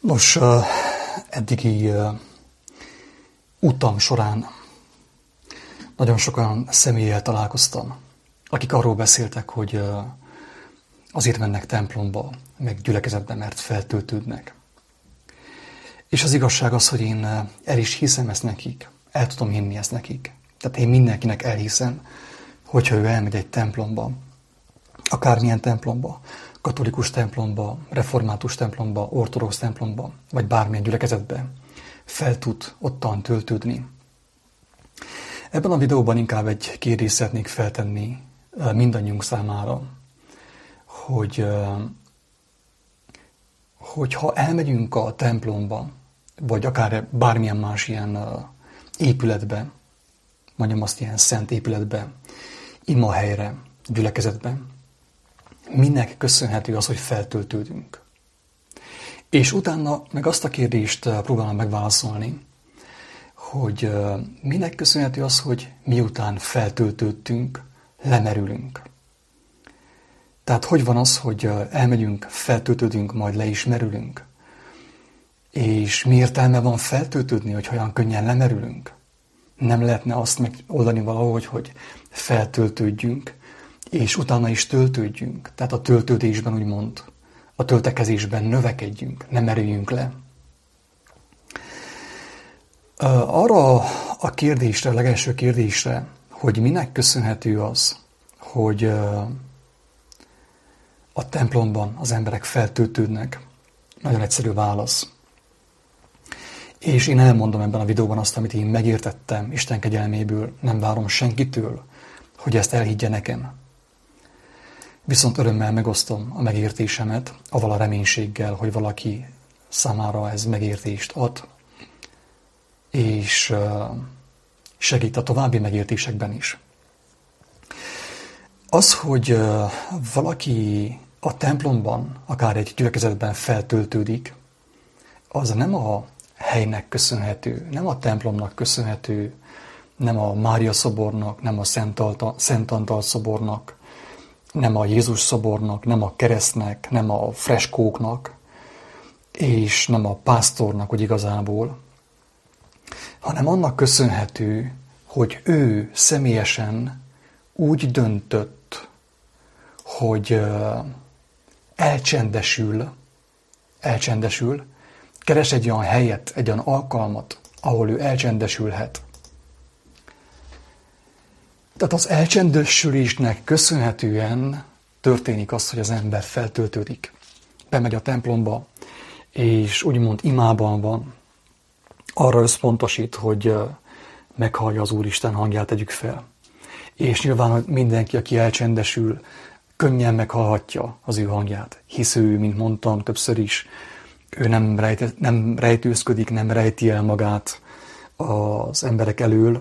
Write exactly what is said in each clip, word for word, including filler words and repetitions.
Nos, eddigi utam során nagyon sokan személlyel találkoztam, akik arról beszéltek, hogy azért mennek templomba, meg gyülekezetbe, mert feltöltődnek. És az igazság az, hogy én el is hiszem ezt nekik, el tudom hinni ezt nekik. Tehát én mindenkinek elhiszem, hogyha ő elmegy egy templomba, akármilyen templomba, katolikus templomba, református templomba, ortodox templomba, vagy bármilyen gyülekezetbe, fel tud ottan töltődni. Ebben a videóban inkább egy kérdést szeretnék feltenni mindannyiunk számára, hogy, hogy ha elmegyünk a templomba, vagy akár bármilyen más ilyen épületbe, mondjam azt ilyen szent épületbe, imahelyre, gyülekezetbe, minek köszönhető az, hogy feltöltődünk. És utána meg azt a kérdést próbálom megválaszolni, hogy minek köszönhető az, hogy miután feltöltődtünk, lemerülünk. Tehát hogy van az, hogy elmegyünk, feltöltődünk, majd le is merülünk? És mi értelme van feltöltődni, hogy olyan könnyen lemerülünk? Nem lehetne azt megoldani valahogy, hogy feltöltődjünk, és utána is töltődjünk. Tehát a töltődésben úgymond, a töltekezésben növekedjünk, ne merüljünk le. Arra a kérdésre, a legelső kérdésre, hogy minek köszönhető az, hogy a templomban az emberek feltöltődnek, nagyon egyszerű válasz. És én elmondom ebben a videóban azt, amit én megértettem Isten kegyelméből, nem várom senkitől, hogy ezt elhiggye nekem. Viszont örömmel megosztom a megértésemet, avval a reménységgel, hogy valaki számára ez megértést ad, és segít a további megértésekben is. Az, hogy valaki a templomban, akár egy gyülekezetben feltöltődik, az nem a helynek köszönhető, nem a templomnak köszönhető, nem a Mária szobornak, nem a Szent Antal szobornak, nem a Jézus szobornak, nem a keresztnek, nem a freskóknak, és nem a pásztornak, hogy igazából, hanem annak köszönhető, hogy ő személyesen úgy döntött, hogy elcsendesül, elcsendesül, keres egy olyan helyet, egy olyan alkalmat, ahol ő elcsendesülhet. Tehát az elcsendesülésnek köszönhetően történik az, hogy az ember feltöltődik. Bemegy a templomba, és úgymond imában van, arra összpontosít, hogy meghallja az Úristen hangját, tegyük fel. És nyilván, hogy mindenki, aki elcsendesül, könnyen meghallhatja az ő hangját. Hisz ő, mint mondtam többször is, ő nem, rejt, nem rejtőzködik, nem rejti el magát az emberek elől.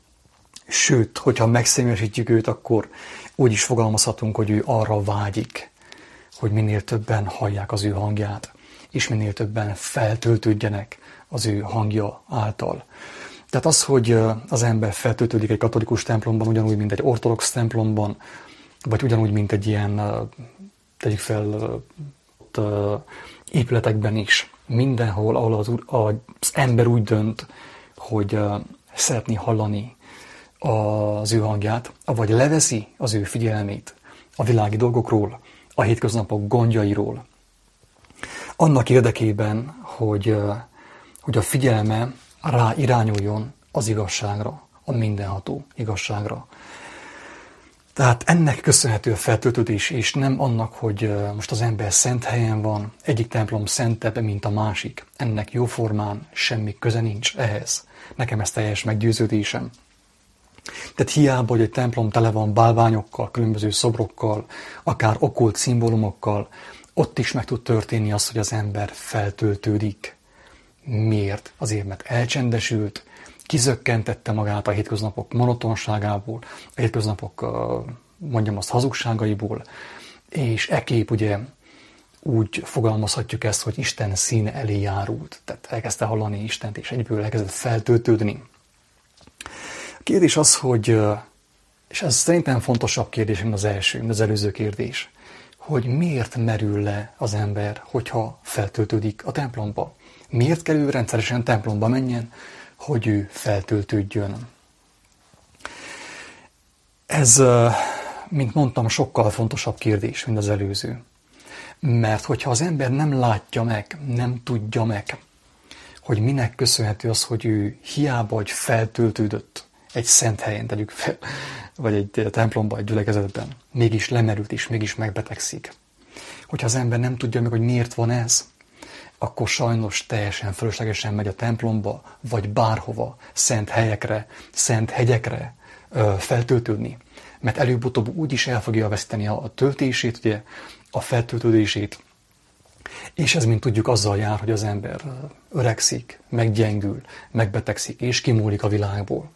Sőt, hogyha megszemésítjük őt, akkor úgy is fogalmazhatunk, hogy ő arra vágyik, hogy minél többen hallják az ő hangját, és minél többen feltöltődjenek az ő hangja által. Tehát az, hogy az ember feltöltődik egy katolikus templomban, ugyanúgy, mint egy ortodox templomban, vagy ugyanúgy, mint egy ilyen, tegyük fel, épületekben is, mindenhol, ahol az, az ember úgy dönt, hogy szeretné hallani az ő hangját, vagy leveszi az ő figyelmét a világi dolgokról, a hétköznapok gondjairól, annak érdekében, hogy, hogy a figyelme rá irányuljon az igazságra, a mindenható igazságra. Tehát ennek köszönhető a feltöltődés, és nem annak, hogy most az ember szent helyen van, egyik templom szentebb, mint a másik. Ennek jóformán semmi köze nincs ehhez. Nekem ez teljes meggyőződésem. Tehát hiába, hogy egy templom tele van bálványokkal, különböző szobrokkal, akár okkult szimbólumokkal, ott is meg tud történni az, hogy az ember feltöltődik. Miért? Azért, mert elcsendesült, kizökkentette magát a hétköznapok monotonságából, a hétköznapok, mondjam azt, hazugságaiból, és ekképp ugye úgy fogalmazhatjuk ezt, hogy Isten színe elé járult. Tehát elkezdte hallani Istent, és egyből elkezdett feltöltődni. A kérdés az, hogy, és ez szerintem fontosabb kérdés, mint az első, mint az előző kérdés, hogy miért merül le az ember, hogyha feltöltődik a templomba. Miért kell ő rendszeresen templomba menjen, hogy ő feltöltődjön. Ez, mint mondtam, sokkal fontosabb kérdés, mint az előző. Mert hogyha az ember nem látja meg, nem tudja meg, hogy minek köszönhető az, hogy ő hiába, hogy feltöltődött egy szent helyen, tegyük fel, vagy egy templomban, egy gyülekezetben, mégis lemerült és mégis megbetegszik. Hogyha az ember nem tudja meg, hogy miért van ez, akkor sajnos teljesen fölöslegesen megy a templomba, vagy bárhova, szent helyekre, szent hegyekre feltöltődni. Mert előbb-utóbb úgyis el fogja veszteni a töltését, ugye, a feltöltődését. És ez, mint tudjuk, azzal jár, hogy az ember öregszik, meggyengül, megbetegszik, és kimúlik a világból.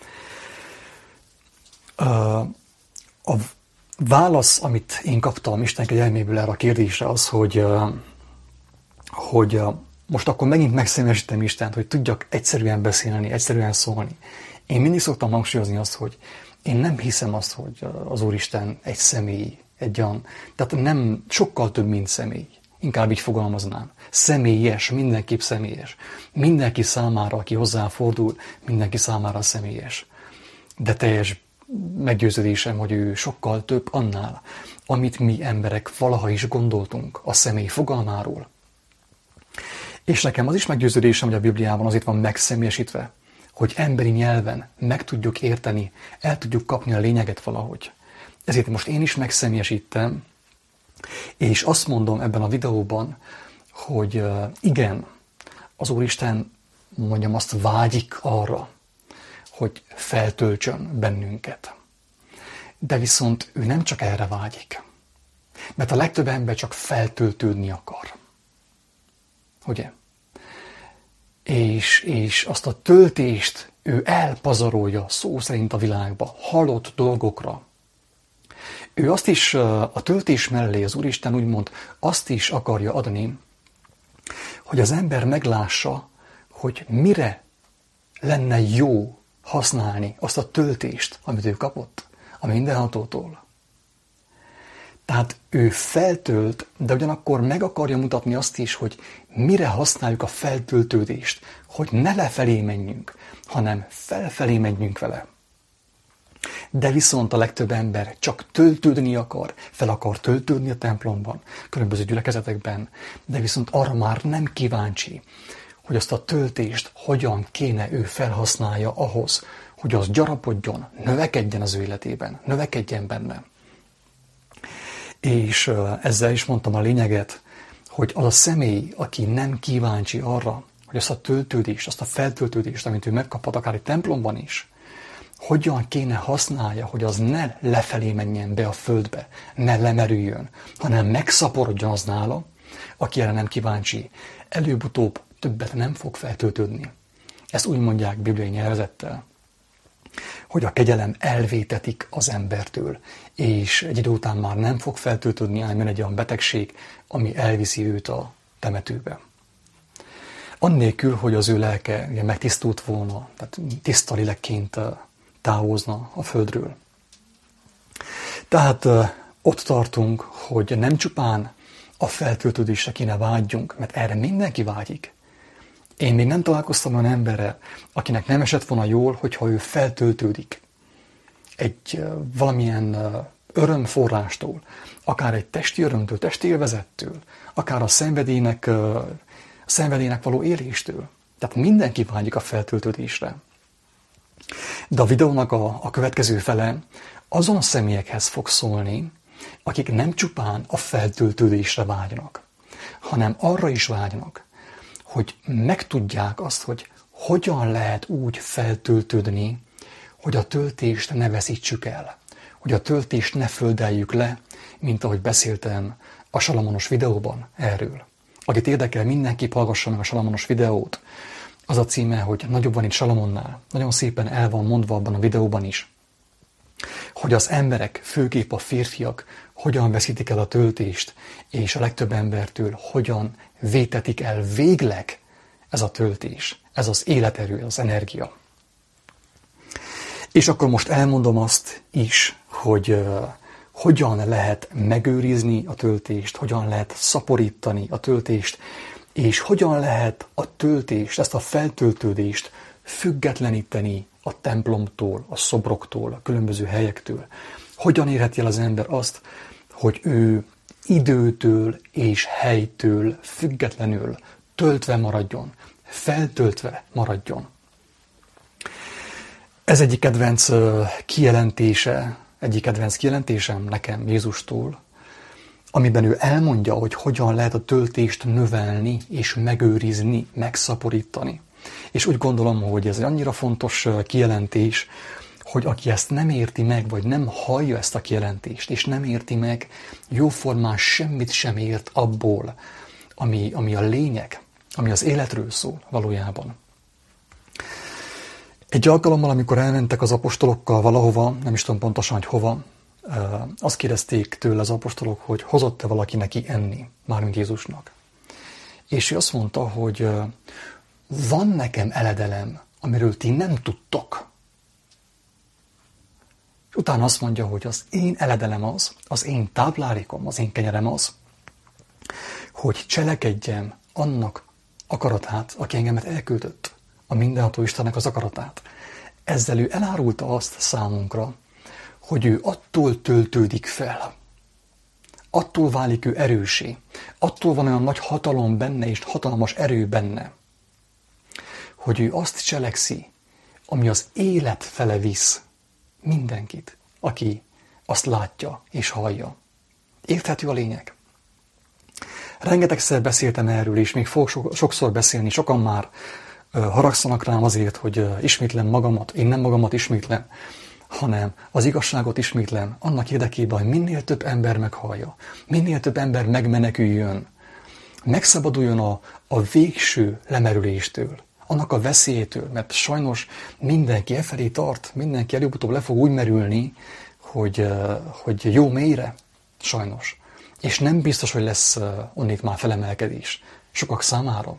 A válasz, amit én kaptam Isten kegyelméből erre a kérdésre, az, hogy, hogy most akkor megint megszemélyesítem Istent, hogy tudjak egyszerűen beszélni, egyszerűen szólni. Én mindig szoktam hangsúlyozni azt, hogy én nem hiszem azt, hogy az Úristen egy személy, egy olyan, tehát nem sokkal több, mint személy. Inkább így fogalmaznám. Személyes, mindenképp személyes. Mindenki számára, aki hozzáfordul, mindenki számára személyes. De teljes meggyőződésem, hogy ő sokkal több annál, amit mi emberek valaha is gondoltunk a személy fogalmáról. És nekem az is meggyőződésem, hogy a Bibliában az itt van megszemélyesítve, hogy emberi nyelven meg tudjuk érteni, el tudjuk kapni a lényeget valahogy. Ezért most én is megszemélyesítem, és azt mondom ebben a videóban, hogy igen, az Úristen, mondjam azt, vágyik arra, hogy feltöltsön bennünket. De viszont ő nem csak erre vágyik. Mert a legtöbb ember csak feltöltődni akar. Ugye? És, és azt a töltést ő elpazarolja szó szerint a világba, halott dolgokra. Ő azt is, a töltés mellé az Úristen úgymond azt is akarja adni, hogy az ember meglássa, hogy mire lenne jó használni azt a töltést, amit ő kapott a mindenhatótól. Tehát ő feltölt, de ugyanakkor meg akarja mutatni azt is, hogy mire használjuk a feltöltődést, hogy ne lefelé menjünk, hanem felfelé menjünk vele. De viszont a legtöbb ember csak töltődni akar, fel akar töltődni a templomban, különböző gyülekezetekben, de viszont arra már nem kíváncsi, hogy azt a töltést hogyan kéne ő felhasználja ahhoz, hogy az gyarapodjon, növekedjen az ő életében, növekedjen benne. És ezzel is mondtam a lényeget, hogy az a személy, aki nem kíváncsi arra, hogy azt a töltődést, azt a feltöltődést, amit ő megkaphat akár egy templomban is, hogyan kéne használja, hogy az ne lefelé menjen be a földbe, ne lemerüljön, hanem megszaporodjon az nála, aki erre nem kíváncsi, előbb-utóbb többet nem fog feltöltődni. Ezt úgy mondják bibliai nyelvezettel, hogy a kegyelem elvétetik az embertől, és egy idő után már nem fog feltöltődni, hanem jön egy olyan betegség, ami elviszi őt a temetőbe. Annélkül, hogy az ő lelke ugye, megtisztult volna, tehát tiszta lélekként távozna a földről. Tehát ott tartunk, hogy nem csupán a feltöltődésre kéne vágyjunk, mert erre mindenki vágyik. Én még nem találkoztam olyan emberrel, akinek nem esett volna jól, hogyha ő feltöltődik egy valamilyen örömforrástól, akár egy testi örömtől, testi élvezettől, akár a szenvedélynek, a szenvedélynek való éléstől. Tehát mindenki vágyik a feltöltődésre. De a videónak a, a következő fele azon a személyekhez fog szólni, akik nem csupán a feltöltődésre vágynak, hanem arra is vágynak, hogy megtudják azt, hogy hogyan lehet úgy feltöltődni, hogy a töltést ne veszítsük el, hogy a töltést ne földeljük le, mint ahogy beszéltem a Salamonos videóban erről. Akit érdekel, mindenképp hallgassa meg a Salamonos videót. Az a címe, hogy nagyobb van itt Salamonnál. Nagyon szépen el van mondva abban a videóban is, hogy az emberek, főképp a férfiak, hogyan veszítik el a töltést, és a legtöbb embertől hogyan vétetik el végleg ez a töltés, ez az életerő, az energia. És akkor most elmondom azt is, hogy, hogyan lehet megőrizni a töltést, hogyan lehet szaporítani a töltést, és hogyan lehet a töltést, ezt a feltöltődést függetleníteni a templomtól, a szobroktól, a különböző helyektől. Hogyan érheti el az ember azt, hogy ő időtől és helytől függetlenül töltve maradjon, feltöltve maradjon. Ez egyik kedvenc kijelentése, egyik kedvenc kijelentésem nekem Jézustól, amiben ő elmondja, hogy hogyan lehet a töltést növelni és megőrizni, megszaporítani. És úgy gondolom, hogy ez egy annyira fontos kijelentés, hogy aki ezt nem érti meg, vagy nem hallja ezt a kijelentést, és nem érti meg, jóformán semmit sem ért abból, ami, ami a lényeg, ami az életről szól valójában. Egy alkalommal, amikor elmentek az apostolokkal valahova, nem is tudom pontosan, hogy hova, azt kérdezték tőle az apostolok, hogy hozott-e valaki neki enni, mármint Jézusnak. És ő azt mondta, hogy van nekem eledelem, amiről ti nem tudtok. És utána azt mondja, hogy az én eledelem az, az én táplálékom, az én kenyerem az, hogy cselekedjem annak akaratát, aki engemet elküldött, a mindenható Istennek az akaratát. Ezzel ő elárulta azt számunkra, hogy ő attól töltődik fel, attól válik ő erőssé, attól van olyan nagy hatalom benne és hatalmas erő benne, hogy ő azt cselekszi, ami az élet fele visz mindenkit, aki azt látja és hallja. Érthető a lényeg? Rengetegszer beszéltem erről, és még fogok sokszor beszélni, sokan már haragszanak rám azért, hogy ismétlem magamat, én nem magamat ismétlem, hanem az igazságot ismétlem annak érdekében, hogy minél több ember meghallja, minél több ember megmeneküljön, megszabaduljon a, a végső lemerüléstől, annak a veszélytől, mert sajnos mindenki e felé tart, mindenki előbb-utóbb le fog úgy merülni, hogy, hogy jó mélyre, sajnos. És nem biztos, hogy lesz onnét már felemelkedés sokak számára.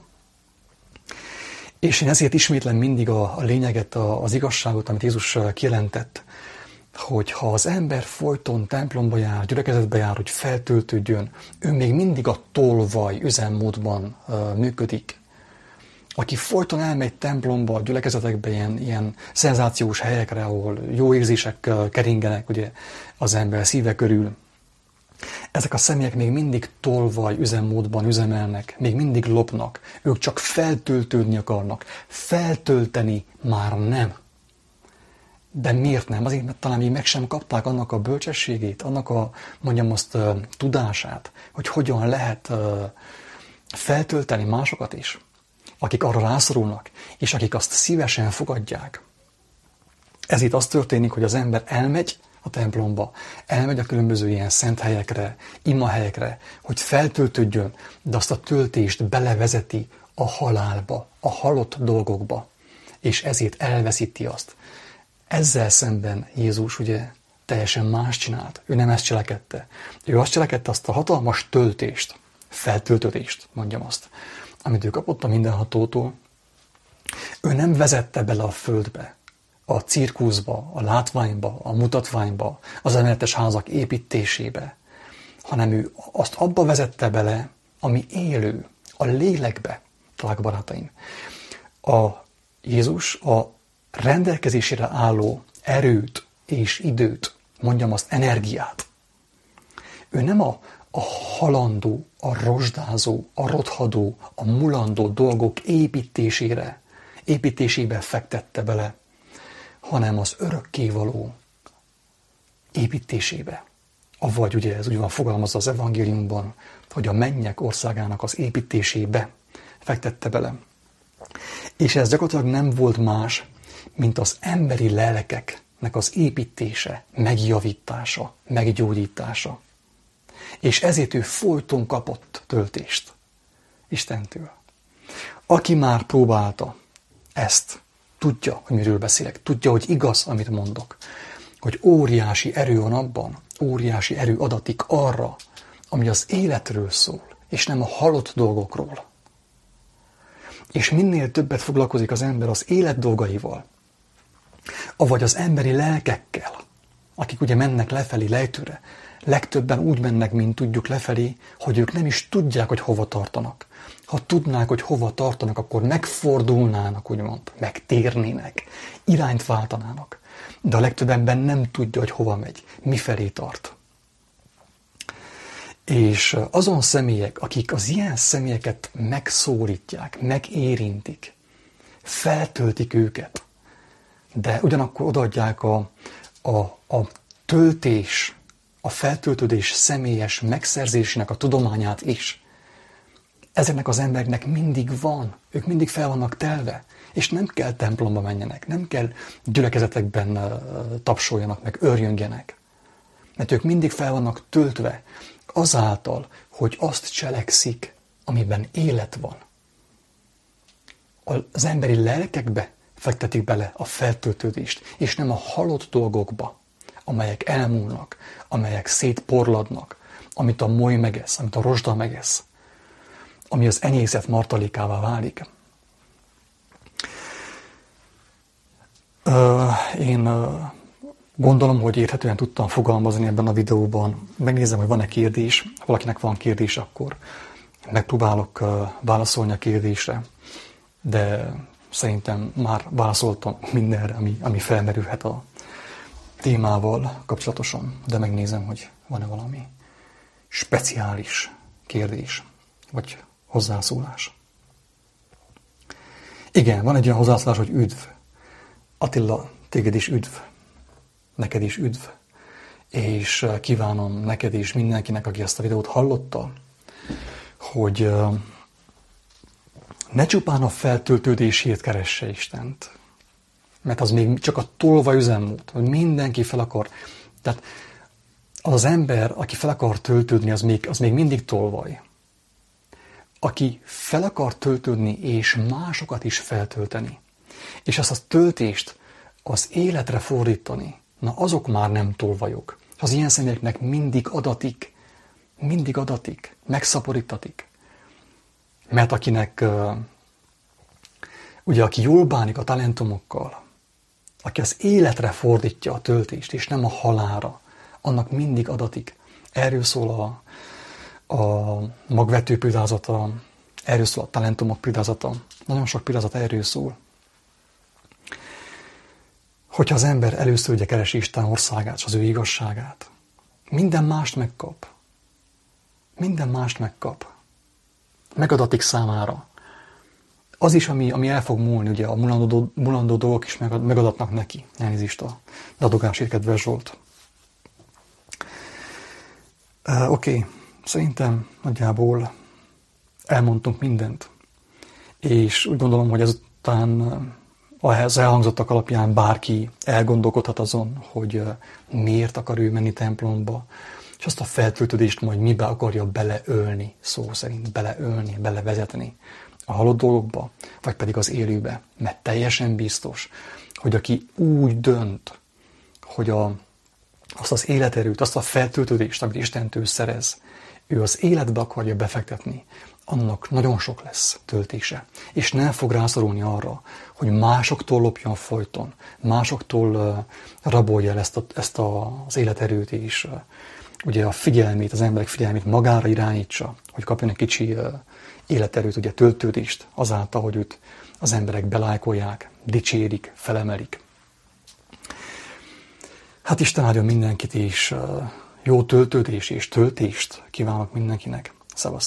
És én ezért ismétlem mindig a, a lényeget, a, az igazságot, amit Jézus kijelentett, hogy ha az ember folyton templomba jár, gyülekezetbe jár, hogy feltöltődjön, ő még mindig a tolvaj üzemmódban uh, működik. Aki folyton elmegy templomba, gyülekezetekbe, ilyen, ilyen szenzációs helyekre, ahol jó érzések uh, keringenek ugye, az ember szíve körül, ezek a személyek még mindig tolvaj üzemmódban üzemelnek, még mindig lopnak. Ők csak feltöltődni akarnak. Feltölteni már nem. De miért nem? Azért, mert talán még meg sem kapták annak a bölcsességét, annak a, mondjam azt, tudását, hogy hogyan lehet feltölteni másokat is, akik arra rászorulnak, és akik azt szívesen fogadják. Ezért az történik, hogy az ember elmegy a templomba, elmegy a különböző ilyen szent helyekre, imahelyekre, hogy feltöltődjön, de azt a töltést belevezeti a halálba, a halott dolgokba, és ezért elveszíti azt. Ezzel szemben Jézus ugye teljesen más csinált. Ő nem ezt cselekedte. Ő azt cselekedte, azt a hatalmas töltést, feltöltődést, mondjam azt, amit ő kapott a mindenhatótól. Ő nem vezette bele a földbe, a cirkuszba, a látványba, a mutatványba, az emeletes házak építésébe, hanem ő azt abba vezette bele, ami élő, a lélekbe, drága barátaim. A Jézus a rendelkezésére álló erőt és időt, mondjam azt, energiát. Ő nem a, a halandó, a rozsdázó, a rothadó, a mulandó dolgok építésére, építésébe fektette bele, hanem az örökkévaló építésébe. Avagy ugye ez úgy van fogalmazva az evangéliumban, hogy a mennyek országának az építésébe fektette bele. És ez gyakorlatilag nem volt más, mint az emberi lelkeknek az építése, megjavítása, meggyógyítása. És ezért ő folyton kapott töltést Istentől. Aki már próbálta ezt, tudja, hogy miről beszélek, tudja, hogy igaz, amit mondok, hogy óriási erő van abban, óriási erő adatik arra, ami az életről szól, és nem a halott dolgokról. És minél többet foglalkozik az ember az élet dolgaival, avagy az emberi lelkekkel, akik ugye mennek lefelé, lejtőre, legtöbben úgy mennek, mint tudjuk lefelé, hogy ők nem is tudják, hogy hova tartanak. Ha tudnák, hogy hova tartanak, akkor megfordulnának, úgymond, megtérnének, irányt váltanának. De a legtöbb ember nem tudja, hogy hova megy, mifelé tart. És azon személyek, akik az ilyen személyeket megszólítják, megérintik, feltöltik őket, de ugyanakkor odaadják a, a, a töltés, a feltöltődés személyes megszerzésének a tudományát is. Ezeknek az embereknek mindig van, ők mindig fel vannak telve, és nem kell templomba menjenek, nem kell gyülekezetekben tapsoljanak, meg örjöngjenek. Mert ők mindig fel vannak töltve azáltal, hogy azt cselekszik, amiben élet van. Az emberi lelkekbe fektetik bele a feltöltődést, és nem a halott dolgokba, amelyek elmúlnak, amelyek szétporladnak, amit a moly megesz, amit a rozsda megesz, ami az enyészet martalékává válik. Én gondolom, hogy érthetően tudtam fogalmazni ebben a videóban. Megnézem, hogy van-e kérdés. Ha valakinek van kérdés, akkor megpróbálok válaszolni a kérdésre. De szerintem már válaszoltam mindenre, ami, ami felmerülhet a témával kapcsolatosan. De megnézem, hogy van-e valami speciális kérdés, vagy hozzászólás. Igen, van egy olyan hozzászólás, hogy üdv. Attila, téged is üdv. Neked is üdv. És kívánom neked is mindenkinek, aki ezt a videót hallotta, hogy ne csupán a feltöltődését keresse Istent. Mert az még csak a tolvaj üzemmód, hogy mindenki fel akar. Tehát az az ember, aki fel akar töltődni, az még, az még mindig tolvaj. Aki fel akar töltődni, és másokat is feltölteni, és azt a töltést az életre fordítani, na azok már nem tolvajok. Az ilyen személyeknek mindig adatik, mindig adatik, megszaporítatik. Mert akinek, ugye aki jól bánik a talentumokkal, aki az életre fordítja a töltést, és nem a halálra, annak mindig adatik. Erről szól a, a magvető példázata, erről szól a talentumok példázata. Nagyon sok példázat erről szól. Hogyha az ember először ugye keresi Isten országát, és az ő igazságát, minden mást megkap. Minden mást megkap. Megadatik számára. Az is, ami, ami el fog múlni, ugye a mulandó, mulandó dolgok is megadatnak neki. Elnézést a dadogásért, kedves Zsolt. Uh, Oké, okay. Szerintem nagyjából elmondtunk mindent. És úgy gondolom, hogy ezután az elhangzottak alapján bárki elgondolkodhat azon, hogy miért akar ő menni templomba, és azt a feltöltődést majd mibe akarja beleölni, szó szerint beleölni, belevezetni a halott dolgokba, vagy pedig az élőbe. Mert teljesen biztos, hogy aki úgy dönt, hogy a, azt az életerőt, azt a feltöltődést, amit Istentől szerez, ő az életbe akarja befektetni, annak nagyon sok lesz töltése. És nem fog rászorulni arra, hogy másoktól lopjon folyton, másoktól uh, rabolja el ezt, a, ezt a, az életerőt, és uh, ugye a figyelmét, az emberek figyelmét magára irányítsa, hogy kapjon egy kicsi uh, életerőt, ugye töltődést, azáltal, hogy őt az emberek belájkolják, dicsérik, felemelik. Hát Isten áldjon mindenkit, és uh, jó töltődés és töltést kívánok mindenkinek. Szevasztok!